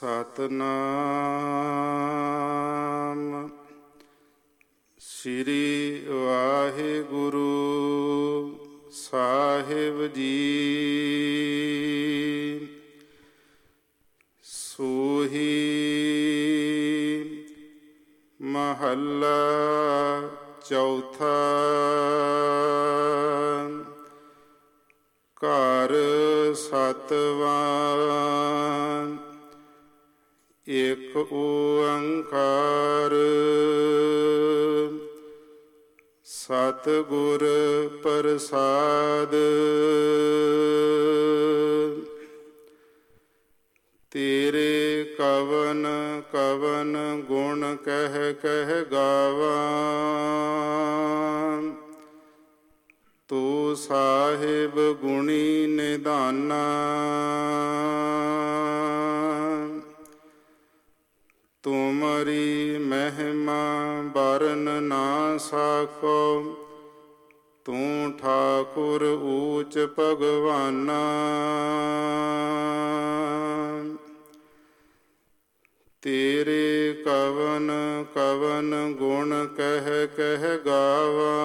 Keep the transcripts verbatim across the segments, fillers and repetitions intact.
ਸਤਿਨਾਮ ਸ੍ਰੀ ਵਾਹਿਗੁਰੂ ਸਾਹਿਬ ਜੀ। ਸੂਹੀ ਮਹੱਲਾ ਚੌਥਾ। ਘਰ ਸਤਵਾਂ ਏਕ ਓੰਕਾਰ ਸਤਿਗੁਰ ਪ੍ਰਸਾਦਿ। ਤੇਰੇ ਕਵਨ ਕਵਨ ਗੁਣ ਕਹਿ ਕਹਿ ਗਾਵਾਂ। ਤੂੰ ਸਾਹਿਬ ਗੁਣੀ ਨਿਧਾਨਾ। ਤੁਮਰੀ ਮਹਿਮਾ ਬਰਨ ਨਾ ਸਾਕੋ। ਤੂੰ ਠਾਕੁਰ ਊਚ ਭਗਵਾਨਾ। ਤੇਰੇ ਕਵਨ ਕਵਨ ਗੁਣ ਕਹਿ ਕਹਿ ਗਾਵਾਂ।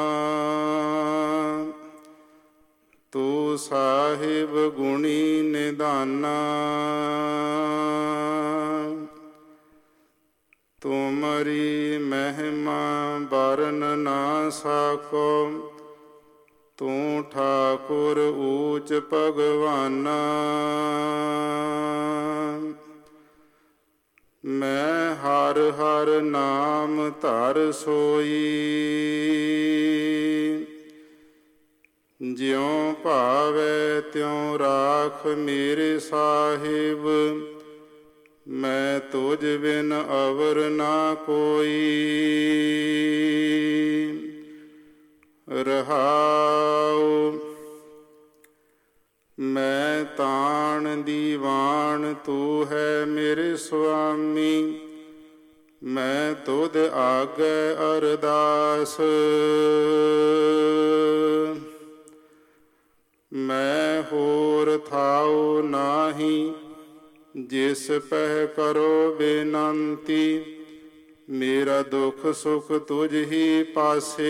ਤੂੰ ਸਾਹਿਬ ਗੁਣੀ ਨਿਧਾਨਾ। ਤੁਮਰੀ ਮਹਿਮਾ ਬਰਨ ਨਾ ਸਾਕੋ। ਤੂੰ ਠਾਕੁਰ ਊਚ ਭਗਵਾਨਾ। ਮੈਂ ਹਰ ਹਰ ਨਾਮ ਧਰ ਸੋਈ। ਜਿਉ ਭਾਵੈ ਤਿਉ ਰਾਖ ਮੇਰੇ ਸਾਹਿਬ। ਮੈਂ ਤੁਝ ਬਿਨ ਅਵਰ ਨਾ ਕੋਈ। ਰਹਾਉ ਮੈਂ ਤਾਣ ਦੀਵਾਨ ਤੂੰ ਹੈ ਮੇਰੇ ਸੁਆਮੀ। ਮੈਂ ਤੁਧ ਆਗੈ ਅਰਦਾਸ। ਮੈਂ ਹੋਰ ਥਾਉ ਨਾਹੀ ਜਿਸ ਪਹਿ ਕਰੋ ਬੇਨੰਤੀ। ਮੇਰਾ ਦੁੱਖ ਸੁਖ ਤੁਝ ਹੀ ਪਾਸੇ।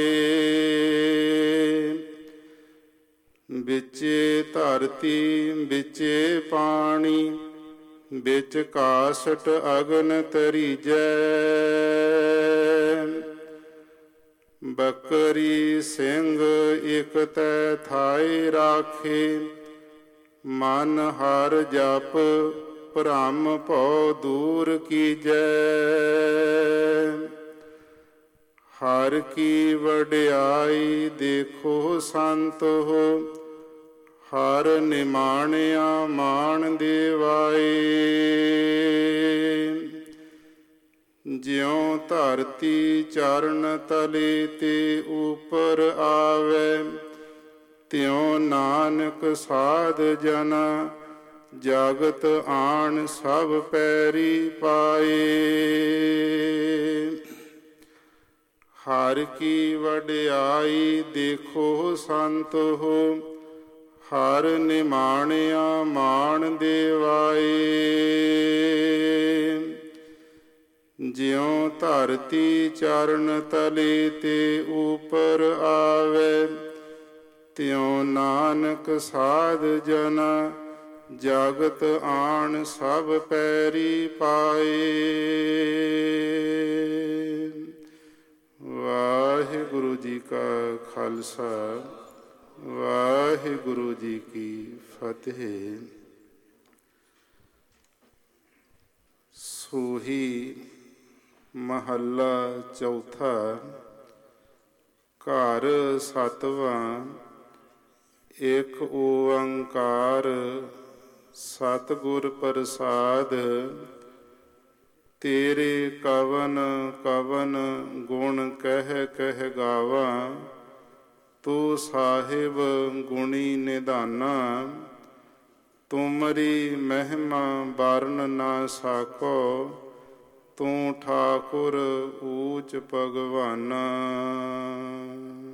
ਵਿੱਚੇ ਧਰਤੀ ਵਿੱਚੇ ਪਾਣੀ। ਵਿੱਚ ਕਾਸਟ ਅਗਨ ਤਰੀਜੈ। ਬੱਕਰੀ ਸਿੰਘ ਇਕ ਤੈ ਥਾਇ ਰਾਖੇ। ਮਨ ਹਰ ਜਪ ਭ੍ਰਮ ਭਉ ਦੂਰ ਕੀਜੈ। ਹਰ ਕੀ ਵਡਿਆਈ ਦੇਖੋ ਸੰਤ ਹੋ। ਹਰ ਨਿਮਾਣਿਆ ਮਾਣ ਦੇਵਾਏ। ਜਿਉ ਧਰਤੀ ਚਰਨ ਤਲੇ ਤੇ ਉਪਰ ਆਵੈ। ਤਿਉ ਨਾਨਕ ਸਾਧ ਜਨਾ ਜਗਤ ਆਣ ਸਭ ਪੈਰੀ ਪਾਏ। ਹਰ ਕੀ ਵਡਿਆਈ ਦੇਖੋ ਸੰਤ ਹੋ। ਹਰ ਨਿਮਾਣਿਆ ਮਾਣ ਦੇਵਾਏ। ਜਿਉ ਧਰਤੀ ਚਰਨ ਤਲੇ ਤੇ ਉਪਰ ਆਵੈ। ਤਿਉ ਨਾਨਕ ਸਾਧ ਜਨਾ ਜਗਤ ਆਣ ਸਭ ਪੈਰੀ ਪਾਏ। ਵਾਹਿਗੁਰੂ ਜੀ ਕਾ ਖਾਲਸਾ ਵਾਹਿਗੁਰੂ ਜੀ ਕੀ ਫਤਿਹ। ਸੂਹੀ ਮਹੱਲਾ ਚੌਥਾ। ਘਰ ਸਤਵਾਂ ਏਕ ਓੰਕਾਰ ਸਤਿਗੁਰ ਪ੍ਰਸਾਦ। ਤੇਰੇ ਕਵਨ ਕਵਨ ਗੁਣ ਕਹਿ ਕਹਿ ਗਾਵਾਂ। ਤੂੰ ਸਾਹਿਬ ਗੁਣੀ ਨਿਧਾਨਾ। ਤੁਮਰੀ ਮਹਿਮਾ ਬਰਨ ਨਾ ਸਾਕੋ। ਤੂੰ ਠਾਕੁਰ ਊਚ ਭਗਵਾਨਾ।